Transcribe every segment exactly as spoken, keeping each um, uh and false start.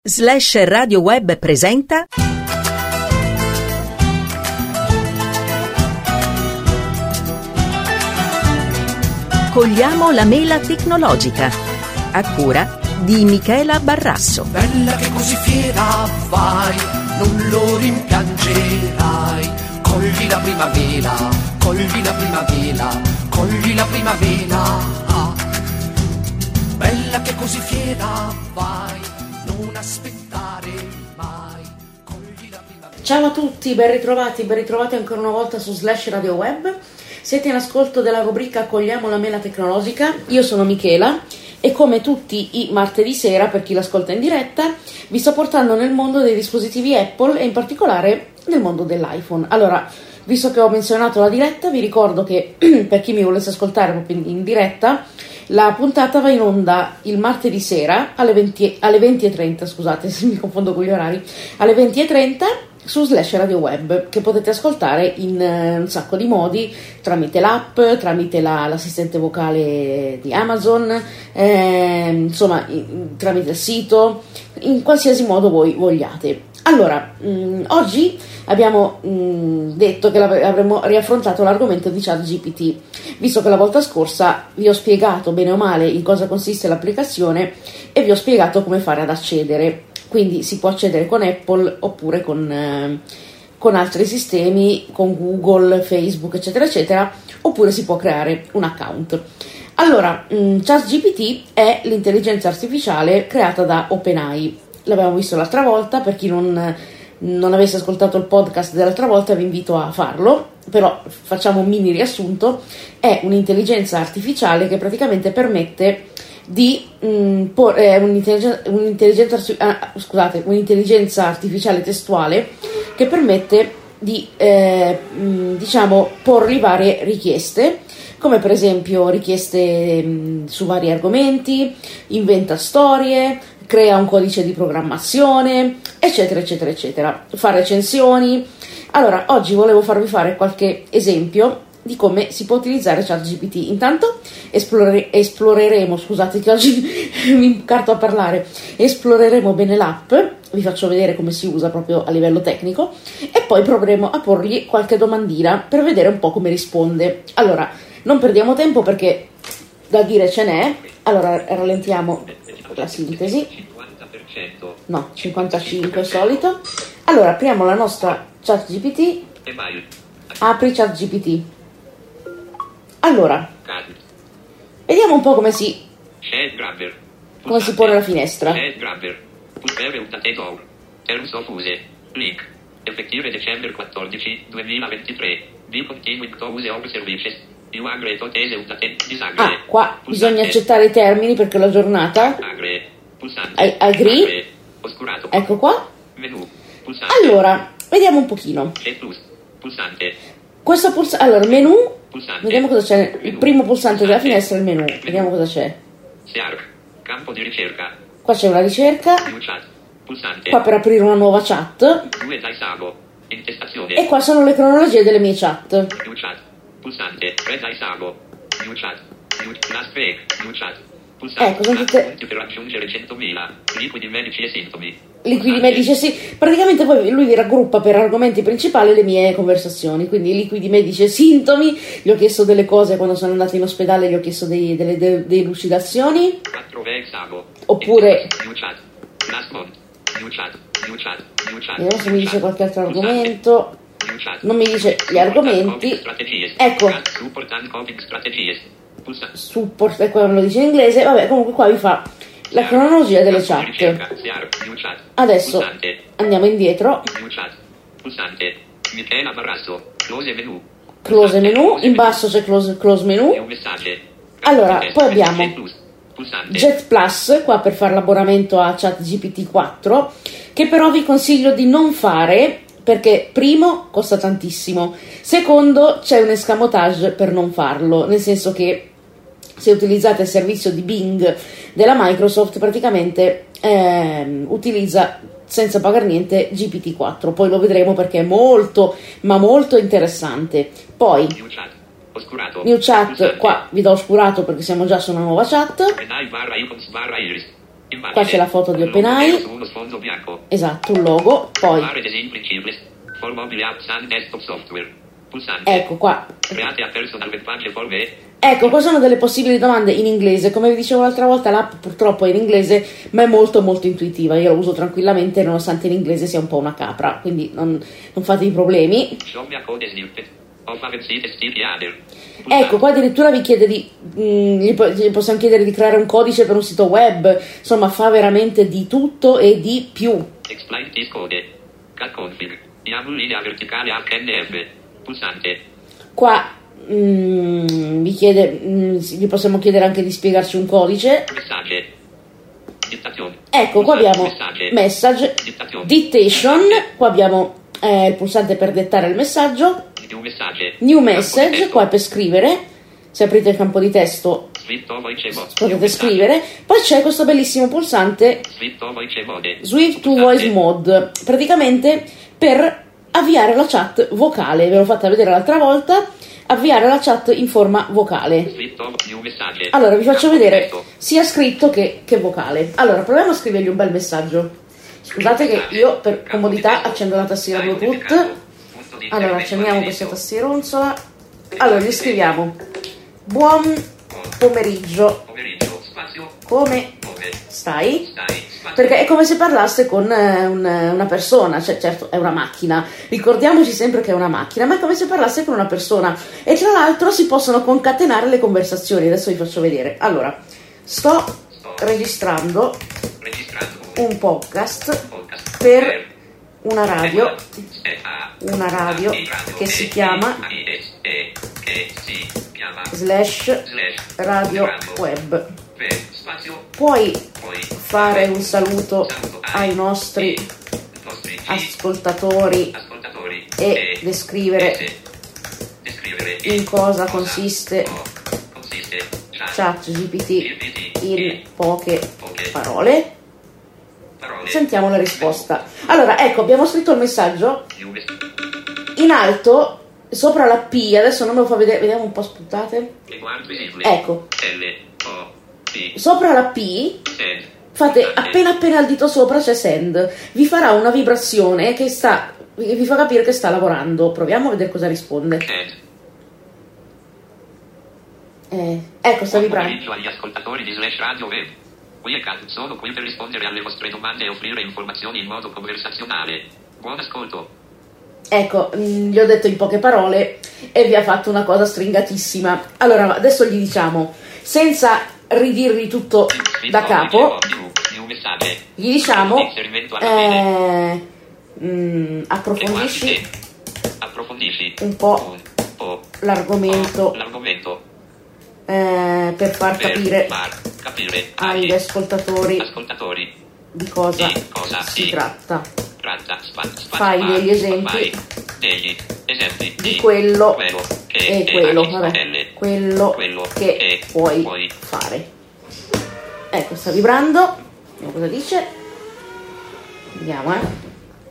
Slash Radio Web presenta Cogliamo la mela tecnologica, a cura di Michela Barrasso. Bella che così fiera vai, non lo rimpiangerai. Cogli la prima mela, cogli la prima mela, cogli la prima mela. Bella che così fiera vai, non aspettare mai. Cogli la prima mela. Ciao a tutti, ben ritrovati, ben ritrovati ancora una volta su Slash Radio Web. Siete in ascolto della rubrica Cogliamo la mela tecnologica. Io sono Michela e come tutti i martedì sera, per chi l'ascolta in diretta, vi sto portando nel mondo dei dispositivi Apple e in particolare nel mondo dell'iPhone. Allora, visto che ho menzionato la diretta, vi ricordo che per chi mi volesse ascoltare proprio in, in diretta, la puntata va in onda il martedì sera alle venti, alle venti e trenta, scusate se mi confondo con gli orari, alle venti e trenta su Slash Radio Web, che potete ascoltare in uh, un sacco di modi, tramite l'app, tramite la, l'assistente vocale di Amazon, eh, insomma in, tramite il sito, in qualsiasi modo voi vogliate. Allora, mh, oggi abbiamo mh, detto che avremmo riaffrontato l'argomento di ChatGPT, visto che la volta scorsa vi ho spiegato bene o male in cosa consiste l'applicazione e vi ho spiegato come fare ad accedere. Quindi si può accedere con Apple oppure con, eh, con altri sistemi, con Google, Facebook, eccetera, eccetera, oppure si può creare un account. Allora, mh, ChatGPT è l'intelligenza artificiale creata da OpenAI. L'abbiamo visto l'altra volta, per chi non, non avesse ascoltato il podcast dell'altra volta vi invito a farlo, però facciamo un mini riassunto. È un'intelligenza artificiale che praticamente permette di mh, por, eh, un'intelligenza, un'intelligenza, ah, scusate, un'intelligenza artificiale testuale che permette di eh, mh, diciamo porgli varie richieste, come per esempio richieste mh, su vari argomenti, inventa storie, crea un codice di programmazione, eccetera eccetera eccetera, fa recensioni. Allora, oggi volevo farvi fare qualche esempio di come si può utilizzare ChatGPT. Intanto esplore, esploreremo, scusate che oggi mi incarto a parlare, esploreremo bene l'app, vi faccio vedere come si usa proprio a livello tecnico e poi proveremo a porgli qualche domandina per vedere un po' come risponde. Allora, non perdiamo tempo perché da dire ce n'è. Allora, rallentiamo la sintesi. No, cinquantacinque solito. Allora, apriamo la nostra ChatGPT. Apri ChatGPT. Allora, vediamo un po' come si come si pone la finestra. Terms of use. Link. Effettive dicembre quattordici duemilaventitré. Be continuing to use our services. You agree to tese utate. Disagree. Ah, qua bisogna accettare i termini perché la giornata. Agree. Pulsante. I agree. Oscurato. Ecco qua. Menu. Pulsante. Allora, vediamo un pochino. Pulsante. Questo pulsante, allora, menu. Pulsante. Vediamo cosa c'è. Il primo pulsante della finestra è il menu. Vediamo cosa c'è. Search. Campo di ricerca. Qua c'è una ricerca. New chat. Pulsante. Qua per aprire una nuova chat. Due dai Sago. Intestazione. E qua sono le cronologie delle mie chat. New chat. Pulsante. Red dai Sago. New chat. New last break. New chat. Pulsante. Ecco, sono tutte punti per raggiungere centomila. Liquidi medici e sintomi. liquidi medici, sì. Praticamente poi lui vi raggruppa per argomenti principali le mie conversazioni, quindi liquidi medici e sintomi. Gli ho chiesto delle cose quando sono andata in ospedale, gli ho chiesto dei, delle de, delucidazioni. quattro Sago. Oppure New chat. Last month. New chat. New chat. New chat. vediamo se mi dice qualche altro argomento. New chat. Non mi dice gli argomenti. Ecco, Support and coping strategies. Pulsante. support, e qua me lo dice in inglese. Vabbè, comunque qua vi fa la cronologia delle chat. Adesso andiamo indietro. New chat. Pulsante. Michela Barrasso. Close menu. Close menu, in basso c'è close, close menu. Allora, poi abbiamo Jet Plus, qua per fare l'abbonamento a ChatGPT quattro, che però vi consiglio di non fare perché primo costa tantissimo, secondo c'è un escamotage per non farlo, nel senso che se utilizzate il servizio di Bing della Microsoft praticamente ehm, utilizza senza pagare niente G P T quattro, poi lo vedremo perché è molto ma molto interessante. Poi New chat. Oscurato. New chat, qua vi do oscurato perché siamo già su una nuova chat. Immagine. Qua c'è la foto di Logo OpenAI. su uno sfondo bianco. Esatto, un logo. Poi, Fare design checklist. For mobile apps and desktop software. Pulsante. ecco qua. Create a personal web page for me. Ecco, qua sono delle possibili domande in inglese. Come vi dicevo l'altra volta, l'app purtroppo è in inglese, ma è molto molto intuitiva. Io la uso tranquillamente, nonostante in inglese sia un po' una capra, quindi non, non fatevi problemi. Show me a code snippet. Of a website stili other. Ecco, qua addirittura vi chiede di, mh, gli, po- gli possiamo chiedere di creare un codice per un sito web, insomma fa veramente di tutto e di più. Explain this code. Cat config. YAML linea verticale H N F. Pulsante. Qua mh, vi chiede, mh, gli possiamo chiedere anche di spiegarci un codice. Messaggi. Dittazione. Ecco, qua abbiamo Messaggi. message, Dittazione. dictation, qua abbiamo eh, il pulsante per dettare il messaggio. New messaggi. New message, qua è per scrivere. Se aprite il campo di testo Swift to voice mode. potete scrivere. Poi c'è questo bellissimo pulsante Swift to voice mode. Swift to Voice Mode, praticamente per avviare la chat vocale. Ve l'ho fatta vedere l'altra volta. Avviare la chat in forma vocale. Swift to new messaggi. Allora vi faccio Campo vedere testo. sia scritto che, che vocale. Allora proviamo a scrivergli un bel messaggio. Scusate che io per comodità accendo la tastiera Bluetooth. Allora accendiamo questa tastieronzola. Allora gli scriviamo: buon pomeriggio, Pomeriggio. Spazio. come Come stai? stai? Spazio. Perché è come se parlasse con eh, un- una persona, cioè certo è una macchina, ricordiamoci sempre che è una macchina, ma è come se parlasse con una persona. E tra l'altro si possono concatenare le conversazioni. Adesso vi faccio vedere. Allora, sto registrando Registrando un podcast podcast per una radio, E A una radio che si chiama I S E che si chiama slash slash radio web. per spazio. Puoi Poi fare un saluto ai nostri nostri ascoltatori ascoltatori e descrivere e descrivere in cosa consiste consiste chat ChatGPT in poche parole. parole. Sentiamo la risposta. Allora, ecco, abbiamo scritto il messaggio. New mess- In alto, sopra la P, adesso non me lo fa vedere, vediamo un po', aspettate. Linguaggio visibile. Ecco, L O P sopra la P send fate appena appena il dito sopra c'è send. Vi farà una vibrazione che sta, vi fa capire che sta lavorando. Proviamo a vedere cosa risponde. send. Eh, ecco, sta Buon vibrando. pomeriggio agli ascoltatori di Slash Radio Web. Qui è Cat, sono qui per rispondere alle vostre domande e offrire informazioni in modo conversazionale. Buon ascolto. Ecco, mh, gli ho detto in poche parole e vi ha fatto una cosa stringatissima. Allora, adesso gli diciamo, senza ridirvi tutto da capo, New, new messaggi. gli diciamo, Inserimento alla fine. eh, mh, approfondisci Linguaggi. Approfondisci un po' un po' l'argomento l'argomento eh, per far per capire far capire agli agli ascoltatori ascoltatori di cosa di cosa si si tratta. tratta. Spa, spa, Fai spa, degli esempi fai degli esempi di quello che e è quello, H vabbè, L, quello quello che che puoi puoi fare. Ecco, sta vibrando. Vediamo cosa dice. Vediamo, eh.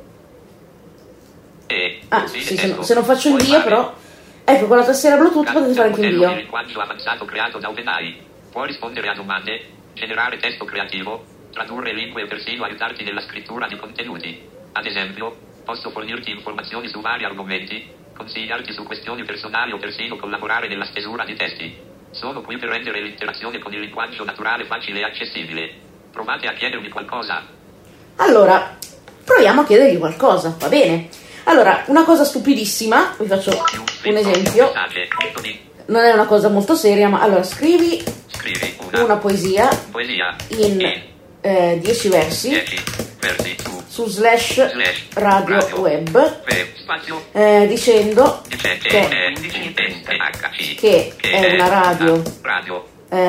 E Ah, così sì, il se, no- testo. se non faccio Puoi invio, fare però. Ecco, con la tastiera Bluetooth Ca- potete fare anche modello di invio. linguaggio avanzato creato da OpenAI. Può rispondere a domande, generare testo creativo, tradurre lingue e persino aiutarti nella scrittura di contenuti. Ad esempio, posso fornirti informazioni su vari argomenti, consigliarti su questioni personali o persino collaborare nella stesura di testi. Sono qui per rendere l'interazione con il linguaggio naturale facile e accessibile. Provate a chiedermi qualcosa. Allora, proviamo a chiedergli qualcosa, va bene? Allora, una cosa stupidissima, vi faccio un esempio, Messaggi, punto di- non è una cosa molto seria, ma allora scrivi Scrivi una, una poesia poesia in eh, dieci versi dieci versi su su slash slash radio radio web web spazio eh, dicendo dice che, che è quindici S H C che è una radio radio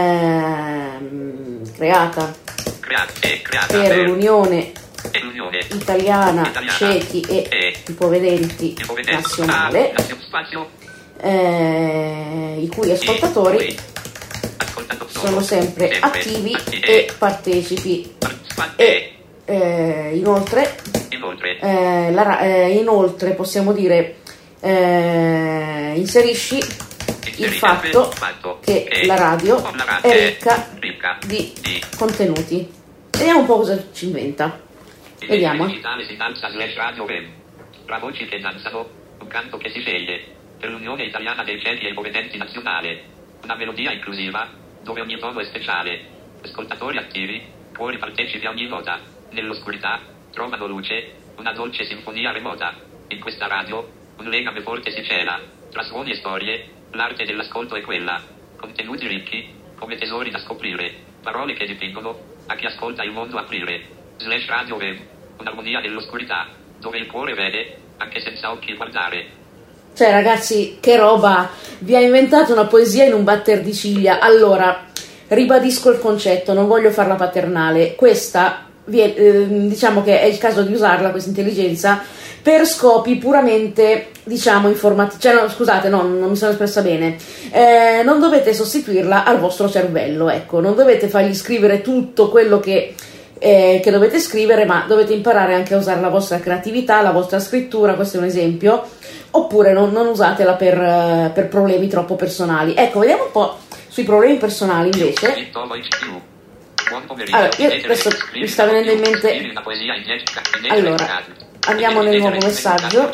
ehm, creata creata e creata per per l'Unione l'Unione Italiana, Italiana Ciechi e e Ipovedenti Ipovedenti Nazionale, Ah, spazio eh, i cui ascoltatori cui ascoltato- sono sempre attivi e partecipi. spazio E eh, inoltre, inoltre eh, la ra- eh, inoltre possiamo dire eh, inserisci il fatto che la radio è ricca ricca di di contenuti. Vediamo un po' cosa ci inventa. Vediamo. Digitale si danza slash radio web. Tra voci che danzano, un canto che si sceglie. Per l'Unione Italiana dei Ciechi e Ipovedenti Nazionale. Una melodia inclusiva, dove ogni tono è speciale. Ascoltatori attivi, cuori partecipi a ogni nota. Nell'oscurità, trovano luce, una dolce sinfonia remota. In questa radio, un legame forte si cela. Tra suoni e storie, l'arte dell'ascolto è quella. Contenuti ricchi, come tesori da scoprire. Parole che dipingono, a chi ascolta il mondo aprire. Slash radio web, un'armonia dell'oscurità, dove il cuore vede, anche senza occhi guardare. Cioè ragazzi, che roba, vi ha inventato una poesia in un batter di ciglia. Allora, ribadisco il concetto, non voglio farla paternale, questa, eh, diciamo che è il caso di usarla, questa intelligenza, per scopi puramente, diciamo, informativi, cioè no, scusate, no, non mi sono espressa bene, eh, non dovete sostituirla al vostro cervello, ecco, non dovete fargli scrivere tutto quello che, eh, che dovete scrivere, ma dovete imparare anche a usare la vostra creatività, la vostra scrittura, questo è un esempio, oppure non, non usatela per, per problemi troppo personali. Ecco, vediamo un po' sui problemi personali invece. Allora, io adesso mi sta venendo in mente, allora, andiamo nel nuovo messaggio.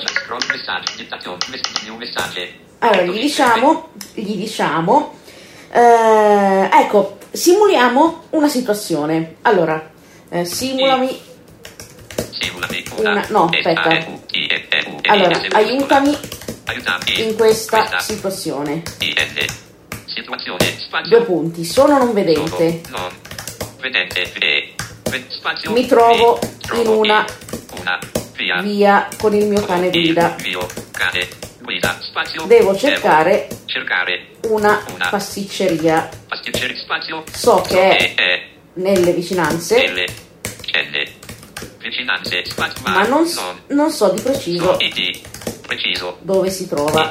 Allora, gli diciamo, gli diciamo, eh, ecco, simuliamo una situazione. Allora, eh, simulami una, no, aspetta. Allora, aiutami in questa situazione. Due punti. Sono non vedente. Mi trovo in una via con il mio cane guida. Devo cercare una pasticceria. So che è nelle vicinanze, ma non, non so di preciso dove si trova.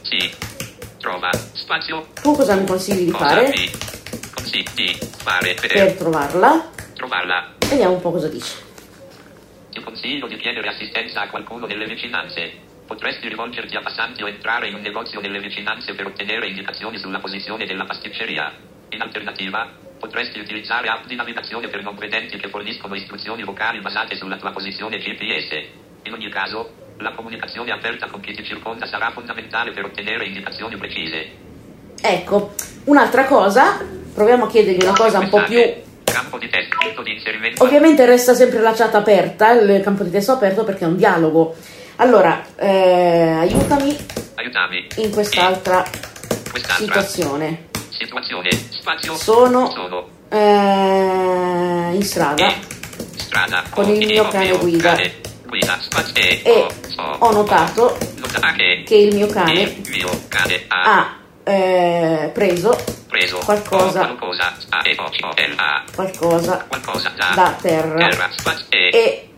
Tu cosa mi consigli di fare per trovarla? Vediamo un po' cosa dice. Ti consiglio di chiedere assistenza a qualcuno delle vicinanze. Potresti rivolgerti a passanti o entrare in un negozio delle vicinanze per ottenere indicazioni sulla posizione della pasticceria. In alternativa, potresti utilizzare app di navigazione per non vedenti che forniscono istruzioni vocali basate sulla tua posizione G P S. In ogni caso, la comunicazione aperta con chi ti circonda sarà fondamentale per ottenere indicazioni precise. Ecco, un'altra cosa, proviamo a chiedergli una cosa un po' più... Campo di testo, punto di inserimento. Ovviamente resta sempre la chat aperta, il campo di testo aperto perché è un dialogo. Allora, eh, aiutami, aiutami in quest'altra, quest'altra situazione. Situazione, spazio, sono, sono eh, in strada, strada con il mio cane guida. Cane. Guida, spazio, e e ho notato che il mio cane, mio cane ha, ha eh, preso, preso qualcosa, qualcosa, qualcosa, qualcosa da, da terra, terra spazio, e, e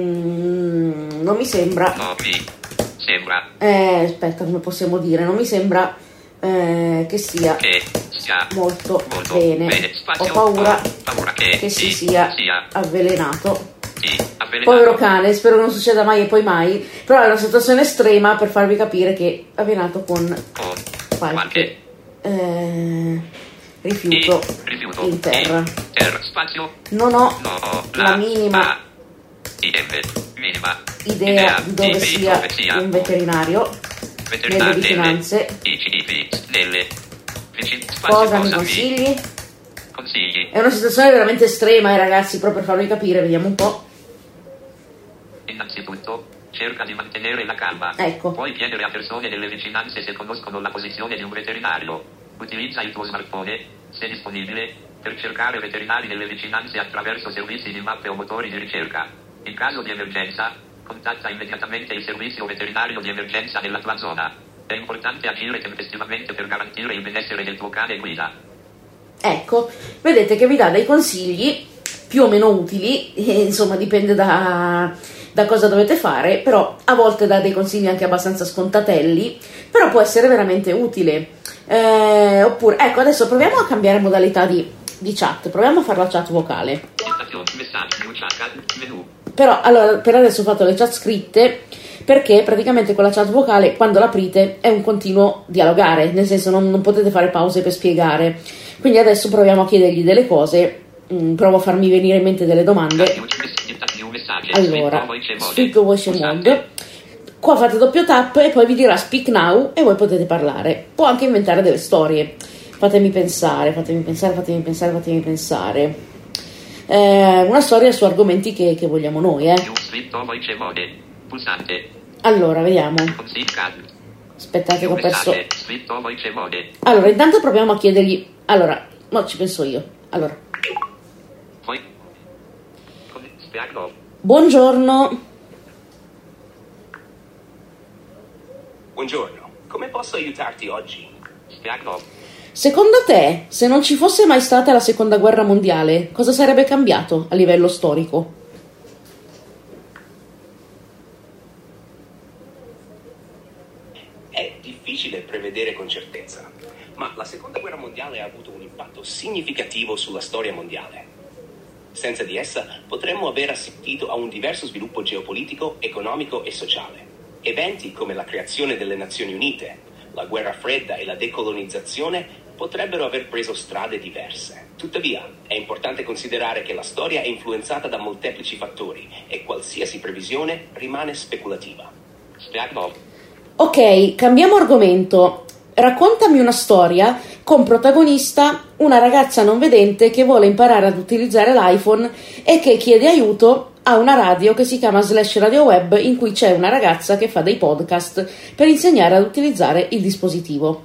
mm, non mi sembra, no, mi sembra eh, aspetta, come possiamo dire, non mi sembra eh, che sia, che sia molto, molto bene, bene. Spazio, ho paura, ho paura che, che si si sia, sia avvelenato. Sì, avvelenato. Povero cane, spero non succeda mai e poi mai, però è una situazione estrema per farvi capire che è avvelenato con, con qualche, qualche eh, rifiuto, rifiuto in terra. terra spazio. Non ho no, la, la minima, la, minima idea, idea di dove, di sia, dove sia un veterinario, veterinario nelle vicinanze. Nelle vicin- cosa cosa mi consigli? Consigli. È una situazione veramente estrema, eh, ragazzi, proprio per farvi capire, vediamo un po'. Innanzitutto, cerca di mantenere la calma. Ecco. Puoi chiedere a persone delle vicinanze se conoscono la posizione di un veterinario. Utilizza il tuo smartphone, se disponibile, per cercare veterinari nelle vicinanze attraverso servizi di mappe o motori di ricerca. In caso di emergenza, contatta immediatamente il servizio veterinario di emergenza nella tua zona. È importante agire tempestivamente per garantire il benessere del tuo cane guida. Ecco, vedete che vi dà dei consigli più o meno utili, e, insomma dipende da, da cosa dovete fare, però a volte dà dei consigli anche abbastanza scontatelli, però può essere veramente utile. Eh, oppure, ecco, adesso proviamo a cambiare modalità di, di chat, proviamo a fare la chat vocale. Però allora, per adesso ho fatto le chat scritte, perché praticamente con la chat vocale quando l'aprite è un continuo dialogare, nel senso non, non potete fare pause per spiegare. Quindi adesso proviamo a chiedergli delle cose Mm, provo a farmi venire in mente delle domande. Allora, Speak Voice Mode. Qua fate doppio tap e poi vi dirà Speak Now e voi potete parlare. Può anche inventare delle storie. Fatemi pensare, fatemi pensare, fatemi pensare, fatemi pensare. Eh, una storia su argomenti che, che vogliamo noi, eh. Allora, vediamo. Aspettate che ho perso. Allora, intanto proviamo a chiedergli. Allora, no, ci penso io. Allora. Buongiorno. Buongiorno, come posso aiutarti oggi? Secondo te, se non ci fosse mai stata la seconda guerra mondiale, cosa sarebbe cambiato a livello storico? È difficile prevedere con certezza, ma la seconda guerra mondiale ha avuto un impatto significativo sulla storia mondiale. Senza di essa potremmo aver assistito a un diverso sviluppo geopolitico, economico e sociale. Eventi come la creazione delle Nazioni Unite, la guerra fredda e la decolonizzazione potrebbero aver preso strade diverse. Tuttavia, è importante considerare che la storia è influenzata da molteplici fattori e qualsiasi previsione rimane speculativa. Ok, cambiamo argomento. Raccontami una storia con protagonista una ragazza non vedente che vuole imparare ad utilizzare l'iPhone e che chiede aiuto a una radio che si chiama Slash Radio Web, in cui c'è una ragazza che fa dei podcast per insegnare ad utilizzare il dispositivo.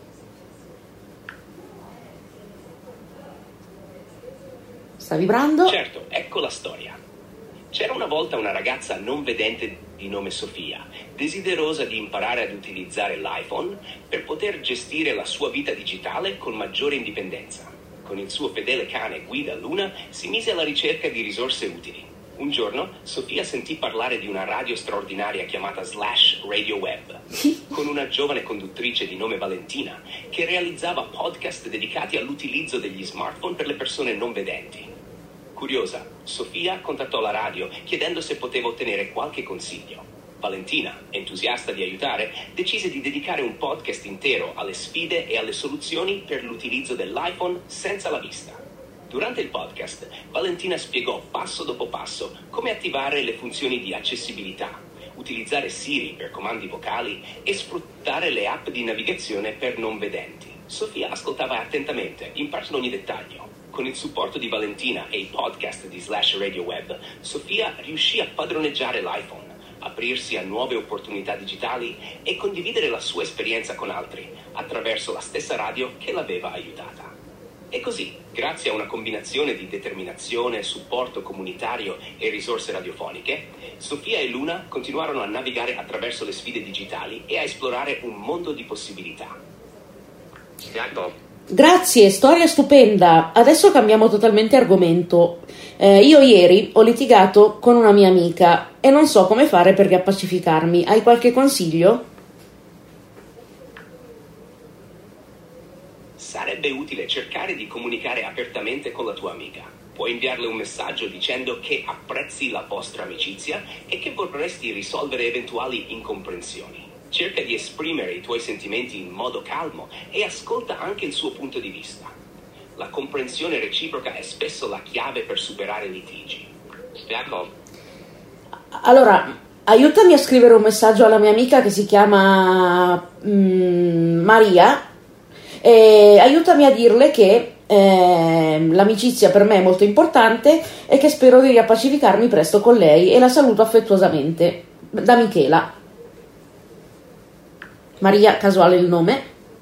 Sta vibrando? Certo, ecco la storia. C'era una volta una ragazza non vedente di nome Sofia, desiderosa di imparare ad utilizzare l'iPhone per poter gestire la sua vita digitale con maggiore indipendenza. Con il suo fedele cane guida Luna si mise alla ricerca di risorse utili. Un giorno Sofia sentì parlare di una radio straordinaria chiamata Slash Radio Web, con una giovane conduttrice di nome Valentina che realizzava podcast dedicati all'utilizzo degli smartphone per le persone non vedenti. Curiosa, Sofia contattò la radio chiedendo se poteva ottenere qualche consiglio. Valentina, entusiasta di aiutare, decise di dedicare un podcast intero alle sfide e alle soluzioni per l'utilizzo dell'iPhone senza la vista. Durante il podcast, Valentina spiegò passo dopo passo come attivare le funzioni di accessibilità, utilizzare Siri per comandi vocali e sfruttare le app di navigazione per non vedenti. Sofia ascoltava attentamente, imparando ogni dettaglio. Con il supporto di Valentina e i podcast di Slash Radio Web, Sofia riuscì a padroneggiare l'iPhone, aprirsi a nuove opportunità digitali e condividere la sua esperienza con altri attraverso la stessa radio che l'aveva aiutata. E così, grazie a una combinazione di determinazione, supporto comunitario e risorse radiofoniche, Sofia e Luna continuarono a navigare attraverso le sfide digitali e a esplorare un mondo di possibilità. Grazie, storia stupenda. Adesso cambiamo totalmente argomento. Eh, io ieri ho litigato con una mia amica e non so come fare per riappacificarmi. Hai qualche consiglio? Sarebbe utile cercare di comunicare apertamente con la tua amica. Puoi inviarle un messaggio dicendo che apprezzi la vostra amicizia e che vorresti risolvere eventuali incomprensioni. Cerca di esprimere i tuoi sentimenti in modo calmo e ascolta anche il suo punto di vista. La comprensione reciproca è spesso la chiave per superare litigi. Allora, aiutami a scrivere un messaggio alla mia amica che si chiama mm, Maria. E aiutami a dirle che eh, l'amicizia per me è molto importante e che spero di riappacificarmi presto con lei, e la saluto affettuosamente da Michela. Maria, casuale il nome?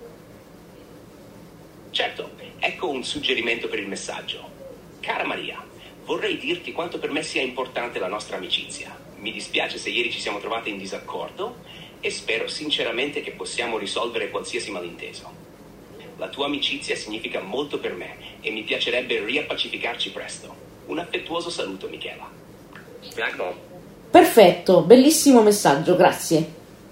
Certo, ecco un suggerimento per il messaggio. Cara Maria, vorrei dirti quanto per me sia importante la nostra amicizia. Mi dispiace se ieri ci siamo trovate in disaccordo e spero sinceramente che possiamo risolvere qualsiasi malinteso. La tua amicizia significa molto per me e mi piacerebbe riappacificarci presto. Un affettuoso saluto, Michela. Perfetto, bellissimo messaggio, grazie.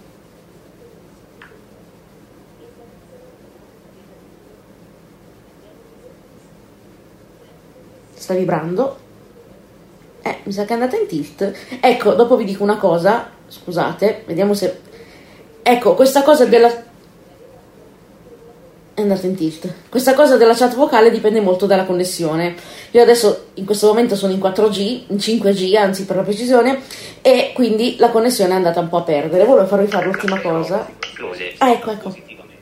Sta vibrando. Eh, mi sa che è andata in tilt. Ecco, dopo vi dico una cosa. Scusate, vediamo se... Ecco, questa cosa della... è andato in tilt. Questa cosa della chat vocale dipende molto dalla connessione. Io adesso in questo momento sono in quattro G, in cinque G anzi per la precisione, e quindi la connessione è andata un po' a perdere. Volevo farvi fare l'ultima cosa. Ah, ecco, ecco.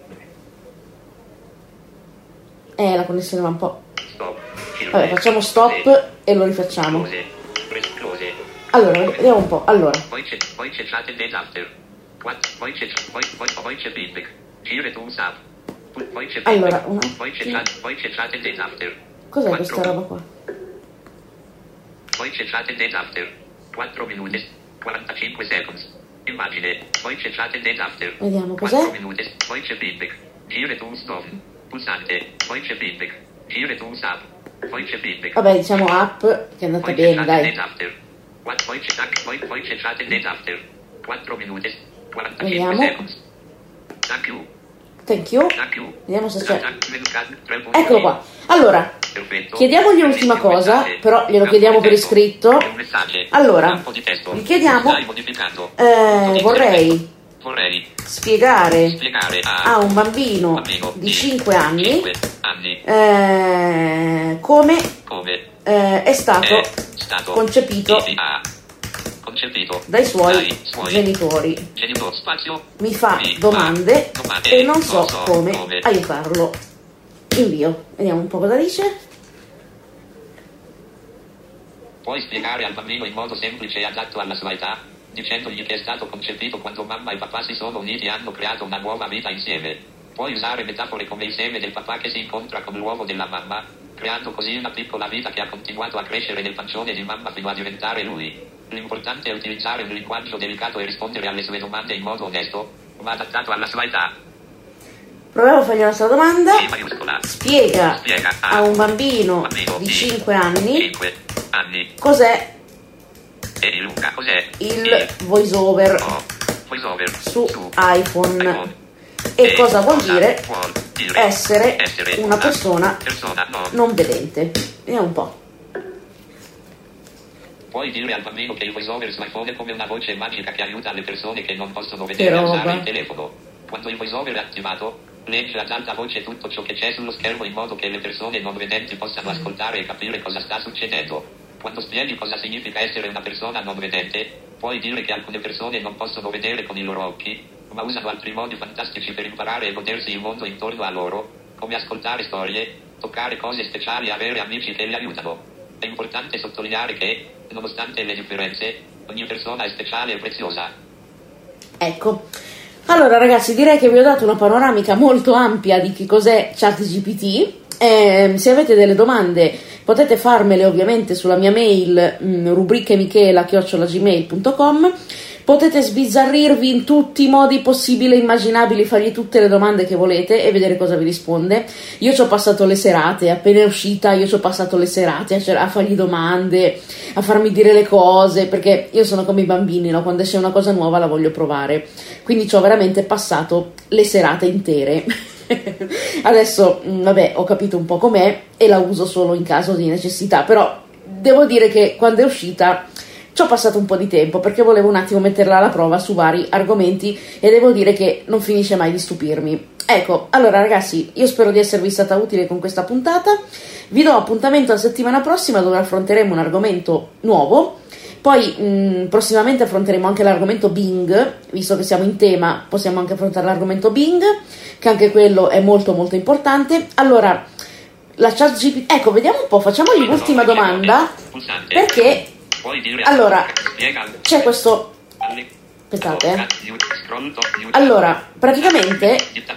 Eh, la connessione va un po'. Vabbè, facciamo stop e lo rifacciamo. Allora, vediamo un po'. Allora. Poi c'è, poi c'è chat and days after. Poi c'è, poi, poi, poi c'è feedback. Gire thumbs up. Poi c'è allora, una... poi c'è chat, poi c'è chat and days after. Cos'è quattro questa roba qua? Poi c'è chat and days after. quattro minuti quarantacinque seconds. Immagine. Poi c'è chat and days after. Vediamo cos'è. quattro minuti. Poi c'è feedback. Gire thumbs down. Pulsante. Poi c'è feedback. Gire thumbs up. Poi c'è feedback. Vabbè, diciamo up che è andata poi bene, dai. Poi c'è chat, poi, poi c'è chat and days after. quattro minuti quarantacinque Vediamo. seconds. Thank you. Thank you. Thank you. Vediamo se c'è. Eccolo Eccolo qua. Allora, perfetto. chiediamogli l'ultima cosa, però glielo chiediamo per iscritto. Allora, gli chiediamo, eh, vorrei vorrei spiegare spiegare a un bambino bambino di cinque anni cinque anni eh, come come eh, è stato è stato concepito ah, concepito dai suoi, dai suoi genitori. genitori. Spazio. Mi fa Mi domande, fa domande e non so, non so come, come aiutarlo. Invio. Vediamo un po' cosa dice. Puoi spiegare al bambino in modo semplice e adatto alla sua età, dicendogli che è stato concepito quando mamma e papà si sono uniti e hanno creato una nuova vita insieme. Puoi usare metafore come il seme del papà che si incontra con l'uovo della mamma, creando così una piccola vita che ha continuato a crescere nel pancione di mamma fino a diventare lui. L'importante è utilizzare un linguaggio delicato e rispondere alle sue domande in modo onesto, ma adattato alla sua età. Proviamo a fargli la nostra domanda. Sì, maiuscola. Spiega, Spiega a un bambino, bambino di di cinque anni cinque anni cos'è e Luca, cos'è il voiceover oh, voiceover su su iPhone, iPhone. e cosa vuol dire vuol dire essere essere una persona persona no. non vedente. Vediamo un po'. Puoi dire al bambino che il voiceover su iPhone è come una voce magica che aiuta le persone che non possono vedere a usare roba. il telefono. Quando il voiceover è attivato, legge ad alta voce tutto ciò che c'è sullo schermo in modo che le persone non vedenti possano ascoltare e capire cosa sta succedendo. Quando spieghi cosa significa essere una persona non vedente, puoi dire che alcune persone non possono vedere con i loro occhi, ma usano altri modi fantastici per imparare e godersi il mondo intorno a loro, come ascoltare storie, toccare cose speciali e avere amici che li aiutano. È importante sottolineare che, nonostante le differenze, ogni persona è speciale e preziosa. Ecco. Allora ragazzi, direi che vi ho dato una panoramica molto ampia di che cos'è ChatGPT. Eh, se avete delle domande potete farmele ovviamente sulla mia mail mh, rubrichemichela chiocciola gmail punto com. Potete sbizzarrirvi in tutti i modi possibili e immaginabili, fargli tutte le domande che volete e vedere cosa vi risponde. Io ci ho passato le serate, appena è uscita io ci ho passato le serate a, a fargli domande, a farmi dire le cose, perché io sono come i bambini, no? Quando esce una cosa nuova la voglio provare, quindi ci ho veramente passato le serate intere. Adesso vabbè, ho capito un po' com'è e la uso solo in caso di necessità, però devo dire che quando è uscita ci ho passato un po' di tempo perché volevo un attimo metterla alla prova su vari argomenti e devo dire che non finisce mai di stupirmi. Ecco, allora ragazzi, io spero di esservi stata utile con questa puntata. Vi do appuntamento la settimana prossima dove affronteremo un argomento nuovo. Poi mh, prossimamente affronteremo anche l'argomento Bing, visto che siamo in tema possiamo anche affrontare l'argomento Bing, che anche quello è molto molto importante. Allora, la ChatGPT, ecco, vediamo un po', facciamogli l'ultima domanda, perché allora c'è questo, aspettate eh. Allora, praticamente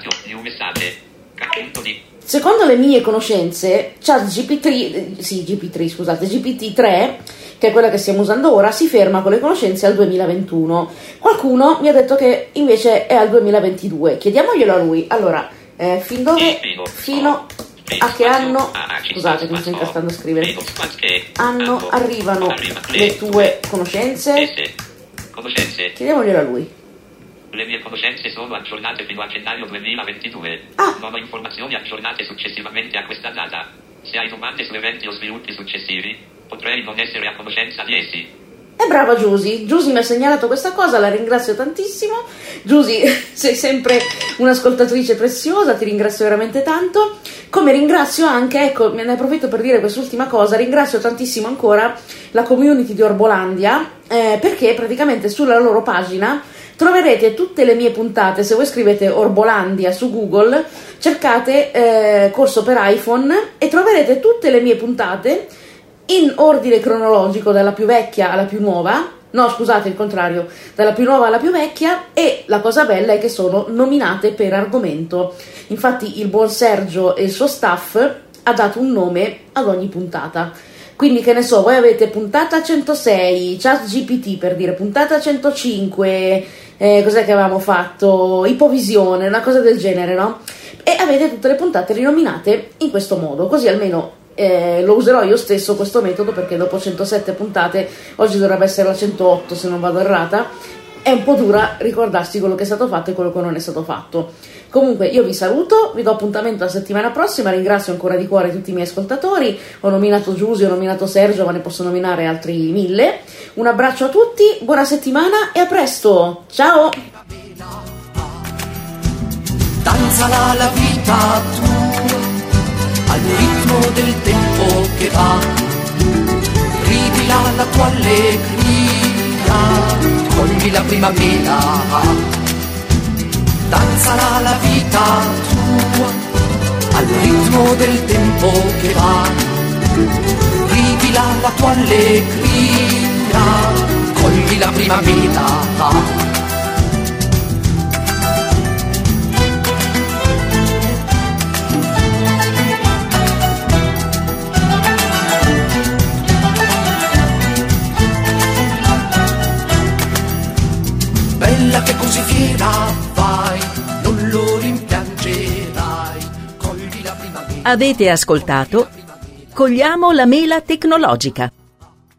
secondo le mie conoscenze ChatGPT, sì, G P tre, scusate, G P T tre, che è quella che stiamo usando ora, si ferma con le conoscenze al duemilaventuno. Qualcuno mi ha detto che invece è al duemilaventidue. Chiediamoglielo a lui. Allora, eh, fin dove, fino a che anno, scusate che mi sto incastando a scrivere, anno arrivano le tue conoscenze? Chiediamoglielo a lui. Le mie conoscenze sono aggiornate fino a gennaio duemilaventidue. Ah. Non ho informazioni aggiornate successivamente a questa data. Se hai domande su eventi o sviluppi successivi, potrei non essere a conoscenza di essi. E brava Giusy, Giusy mi ha segnalato questa cosa, la ringrazio tantissimo. Giusy, sei sempre un'ascoltatrice preziosa, ti ringrazio veramente tanto. Come ringrazio anche, ecco, me ne approfitto per dire quest'ultima cosa, ringrazio tantissimo ancora la community di Orbolandia, eh, perché praticamente sulla loro pagina troverete tutte le mie puntate. Se voi scrivete Orbolandia su Google, cercate eh, corso per iPhone e troverete tutte le mie puntate in ordine cronologico, dalla più vecchia alla più nuova. No, scusate, il contrario, dalla più nuova alla più vecchia. E la cosa bella è che sono nominate per argomento. Infatti il buon Sergio e il suo staff ha dato un nome ad ogni puntata. Quindi, che ne so, voi avete puntata centosei, ChatGPT per dire, puntata centocinque, eh, cos'è che avevamo fatto? Ipovisione, una cosa del genere, no? E avete tutte le puntate rinominate in questo modo, così almeno eh, lo userò io stesso questo metodo, perché dopo centosette puntate, oggi dovrebbe essere la centootto se non vado errata, è un po' dura ricordarsi quello che è stato fatto e quello che non è stato fatto. Comunque io vi saluto, vi do appuntamento la settimana prossima, ringrazio ancora di cuore tutti i miei ascoltatori, ho nominato Giusy, ho nominato Sergio, ma ne posso nominare altri mille. Un abbraccio a tutti, buona settimana e a presto, ciao! Danzala la vita tua al ritmo del tempo che va, rivila la tua allegria, cogli la primavera. Danzala la vita tua al ritmo del tempo che va, rivila la tua allegria, cogli la primavera. Bella che così fiera vai, non lo rimpiangerai, cogli la primavera. Avete ascoltato Cogliamo la mela tecnologica,